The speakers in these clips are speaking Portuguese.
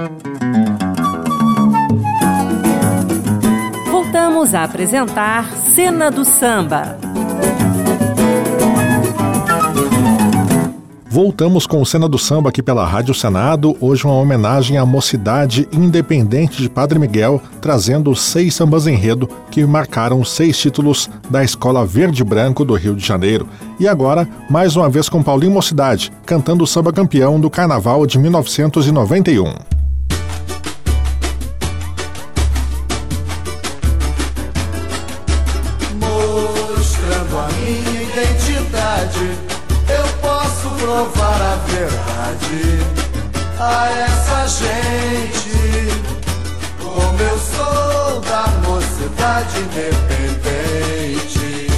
Voltamos a apresentar Cena do Samba. Voltamos com o Cena do Samba aqui pela Rádio Senado, hoje uma homenagem à Mocidade Independente de Padre Miguel, trazendo 6 sambas enredo que marcaram 6 títulos da Escola Verde e Branco do Rio de Janeiro. E agora, mais uma vez com Paulinho Mocidade, cantando o samba campeão do Carnaval de 1991. Mostrando a minha identidade, provar a verdade a essa gente, como eu sou da Mocidade Independente.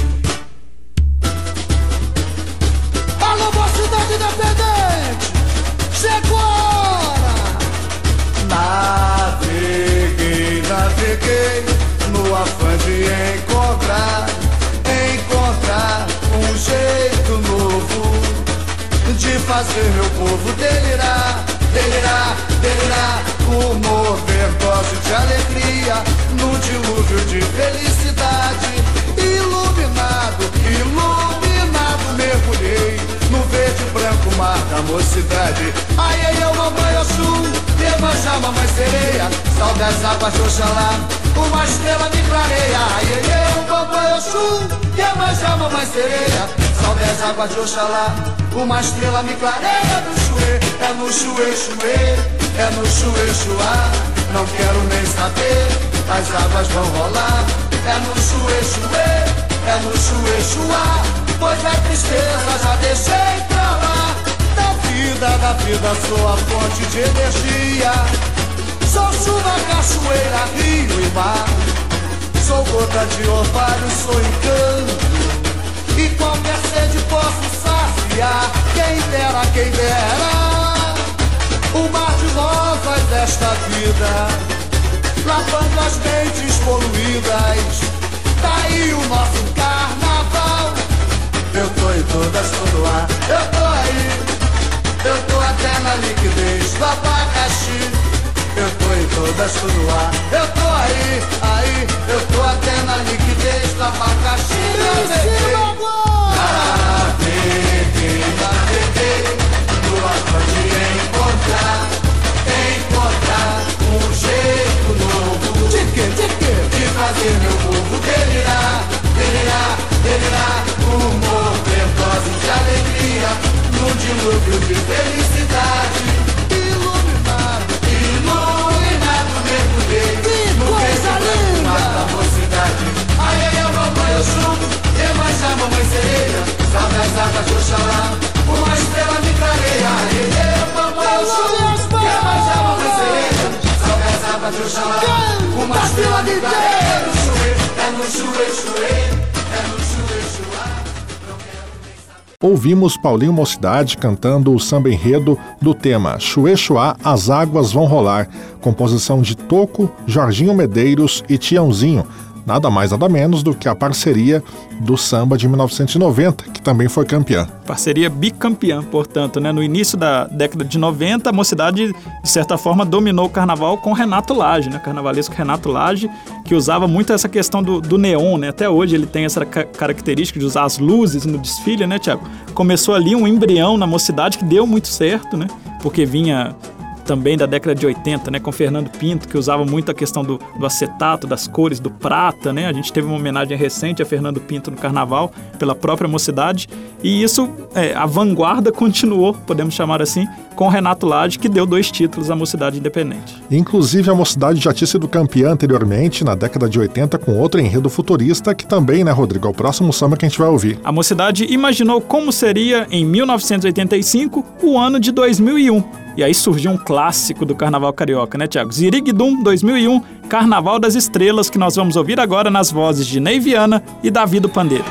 Alô, Mocidade Independente, chegou a hora! Naveguei no afã de encontrar um jeito novo de fazer meu povo delirar, uma overdose de alegria, num dilúvio de felicidade. Iluminado, mergulhei no verde e branco mar da mocidade. Ai, eu, mamãe Oxum, Iemanjá, mamãe sereia, sal das águas de Oxalá, uma estrela me clareia. Ai, eu, mamãe Oxum, Iemanjá, mamãe sereia, sal das águas de Oxalá, uma estrela me clareia no chuê, é no chuê, é no chuê, chuá. Não quero nem saber, as águas vão rolar. É no chuê, é no chuê, chuá. Pois a tristeza já deixei pra lá. Da vida sou a fonte de energia. Sou chuva, cachoeira, rio e mar. Sou gota de orvalho, sou encanto, e qualquer sede posso saciar. Quem dera, o mar de rosas desta vida, lavando as mentes poluídas. Tá aí o nosso carnaval. Eu tô em todas, tô no ar. Eu tô aí, eu tô até na liquidez do abacaxi. Eu tô em todas, tô no ar. Eu tô aí, eu tô até na liquidez do abacaxi. Naveguei no afã de encontrar um jeito novo de fazer meu povo delirar, uma overdose de alegria, num dilúvio de felicidade. Iluminado, mergulhei no verde branco mar da mocidade. Ai, eu, mamãe Oxum, Iemanjá, mamãe sereia, sal das águas de Oxalá, uma estrela me clareia. Ai, eu, mamãe Oxum, Iemanjá, mamãe sereia, sal das águas de Oxalá, uma estrela me clareia. É no chuê, chuá. Ouvimos Paulinho Mocidade cantando o samba enredo do tema Chuê Chuá, As Águas Vão Rolar, composição de Toco, Jorginho Medeiros e Tiãozinho, nada mais nada menos do que a parceria do samba de 1990, que também foi campeã. Parceria bicampeã, portanto, né? No início da década de 90, a Mocidade, de certa forma, dominou o carnaval com Renato Lage, né? Carnavalesco Renato Lage, que usava muito essa questão do neon, né? Até hoje ele tem essa característica de usar as luzes no desfile, né, Tiago? Começou ali um embrião na Mocidade que deu muito certo, né? Porque vinha também da década de 80, né, com Fernando Pinto, que usava muito a questão do acetato, das cores, do prata, né? A gente teve uma homenagem recente a Fernando Pinto no Carnaval, pela própria Mocidade, e isso, a vanguarda continuou, podemos chamar assim, com Renato Lage, que deu 2 títulos à Mocidade Independente. Inclusive, a Mocidade já tinha sido campeã anteriormente, na década de 80, com outro enredo futurista, que também, né, Rodrigo, é o próximo samba que a gente vai ouvir. A Mocidade imaginou como seria, em 1985, o ano de 2001. E aí surgiu um clássico do Carnaval Carioca, né, Tiago? Ziriguidum 2001, Carnaval das Estrelas, que nós vamos ouvir agora nas vozes de Ney Viana e Davi do Pandeiro.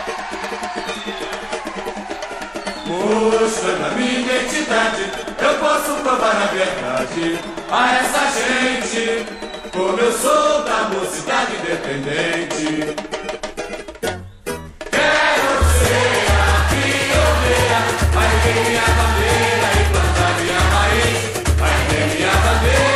Poxa, na minha identidade, eu posso provar a verdade a essa gente, como eu sou da Mocidade Independente. Quero ser a pioneira, vai ter minha bandeira e plantar minha raiz, vai ter minha bandeira.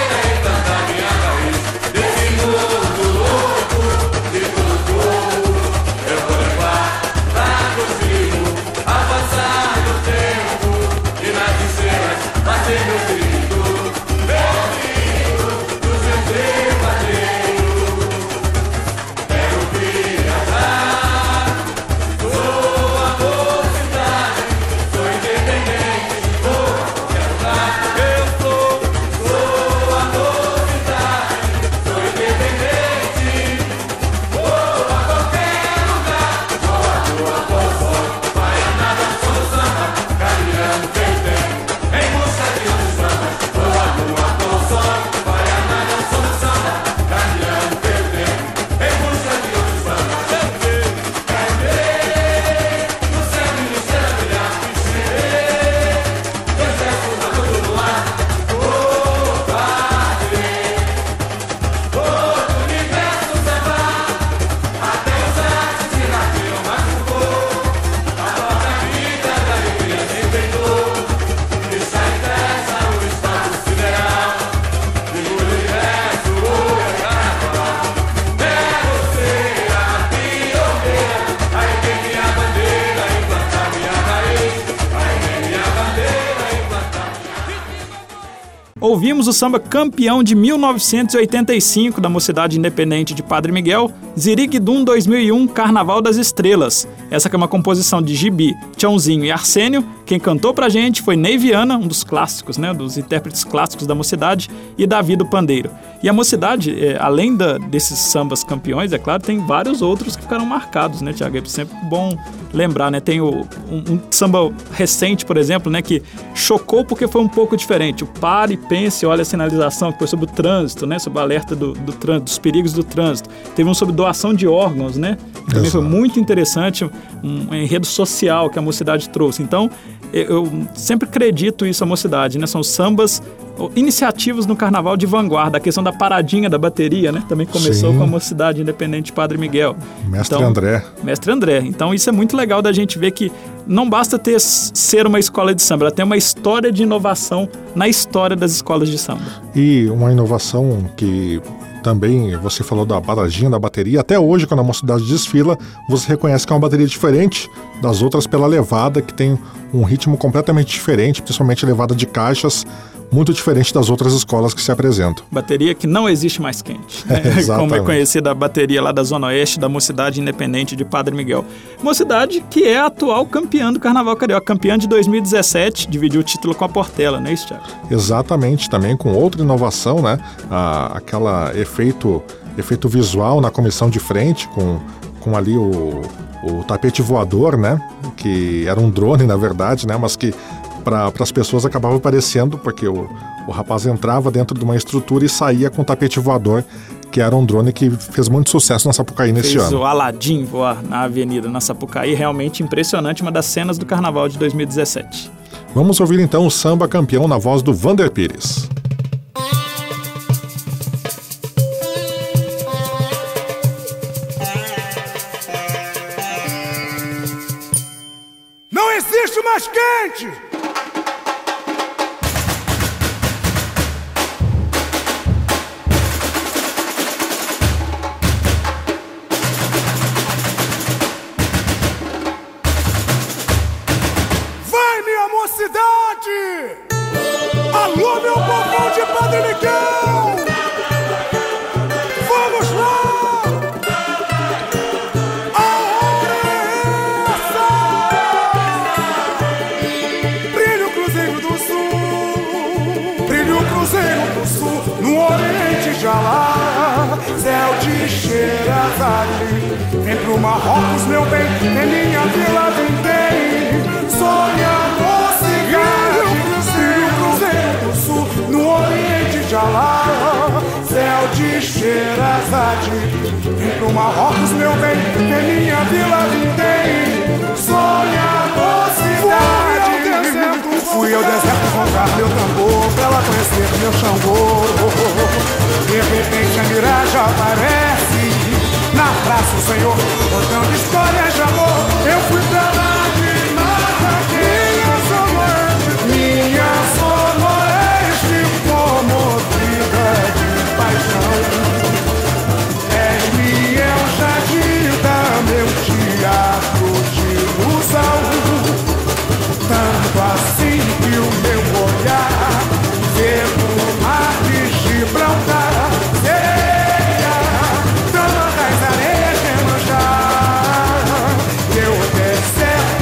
ouvimos o samba campeão de 1985 da Mocidade Independente de Padre Miguel, Ziriguidum 2001, Carnaval das Estrelas. Essa que é uma composição de Gibi, Tchãozinho e Arsênio. Quem cantou pra gente foi Ney Viana, um dos clássicos, né, dos intérpretes clássicos da Mocidade, e Davi do Pandeiro. E a Mocidade, além desses sambas campeões, é claro, tem vários outros que ficaram marcados, né, Tiago? É sempre bom lembrar, né? Tem um samba recente, por exemplo, né, que chocou porque foi um pouco diferente. O Pare e Pense, olha a sinalização, que foi sobre o trânsito, né, sobre o alerta do trânsito, dos perigos do trânsito. Teve um sobre doação de órgãos, né? Também foi muito interessante, um enredo social que a Mocidade trouxe. Então, eu sempre acredito isso à Mocidade, né? São sambas, iniciativas no carnaval de vanguarda. A questão da paradinha da bateria, né? Também começou com a Mocidade Independente de Padre Miguel. Mestre André. Mestre André. Então isso é muito legal da gente ver que não basta ser uma escola de samba, ela tem uma história de inovação na história das escolas de samba. E uma inovação que também você falou da paradinha da bateria. Até hoje, quando a Mocidade desfila, você reconhece que é uma bateria diferente das outras pela levada, que tem um ritmo completamente diferente, principalmente levada de caixas, muito diferente das outras escolas que se apresentam. Bateria que não existe mais quente, né? Como é conhecida a bateria lá da Zona Oeste da Mocidade Independente de Padre Miguel. Mocidade que é a atual campeã do Carnaval Carioca, campeã de 2017, dividiu o título com a Portela, não é isso, Thiago? Exatamente, também com outra inovação, né? Aquela efeito visual na comissão de frente, com ali o tapete voador, né? Que era um drone, na verdade, né? Mas que para as pessoas acabava aparecendo, porque o rapaz entrava dentro de uma estrutura e saía com o tapete voador, que era um drone que fez muito sucesso na Sapucaí nesse ano. Fez o Aladim voar na avenida, na Sapucaí, realmente impressionante, uma das cenas do Carnaval de 2017. Vamos ouvir então o samba campeão na voz do Vander Pires. Não existe mais quente! Mocidade! Alô, meu povão de Padre Miguel! Vamos lá! A hora é essa! Brilha o Cruzeiro do Sul, brilha o Cruzeiro do Sul, no Oriente já lá, céu de Xerazade. Vem pro Marrocos, meu bem, em minha vila vem, sonha no Oriente de Alá, céu de Xerazade. Vem pro Marrocos, meu bem, que minha vila vindei, sonha a mocidade. Fui ao deserto comprar meu tambor, pra ela conhecer meu Xangô. De repente a miragem aparece na praça, o Senhor, contando histórias de amor. Eu fui pra lá de mata, minha Sonoeste, comovida de paixão. És-me El Jadida, meu teatro de ilusão. Tanto assim que o meu olhar vê pro mar de Gibraltar, sereia, tantas areias de manjar, que eu deserto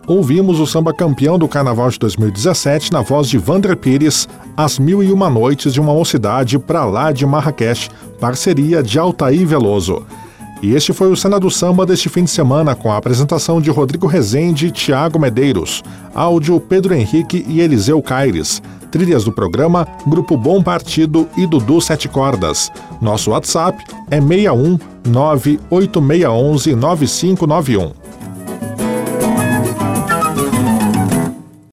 ouvimos o samba campeão do Carnaval de 2017 na voz de Wander Pires, As Mil e Uma Noites de uma Mocidade pra lá de Marrakech, parceria de Altair Veloso. E este foi o Cena do Samba deste fim de semana, com a apresentação de Rodrigo Rezende e Thiago Medeiros, áudio Pedro Henrique e Eliseu Caires, trilhas do programa Grupo Bom Partido e Dudu Sete Cordas. Nosso WhatsApp é 61 98611 9591.